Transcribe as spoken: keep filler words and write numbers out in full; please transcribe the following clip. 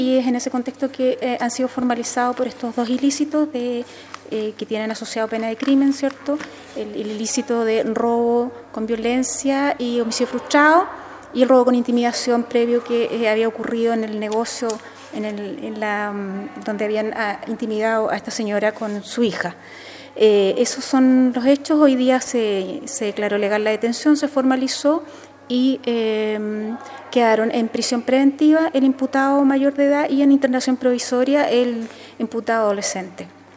Y es en ese contexto que eh, han sido formalizados por estos dos ilícitos de, eh, que tienen asociado pena de crimen, ¿cierto? El, el ilícito de robo con violencia y homicidio frustrado, y el robo con intimidación previo que eh, había ocurrido en el negocio en el, en la, donde habían ah, intimidado a esta señora con su hija. Eh, esos son los hechos. Hoy día se, se declaró legal la detención, se formalizó y eh, quedaron en prisión preventiva el imputado mayor de edad y en internación provisoria el imputado adolescente.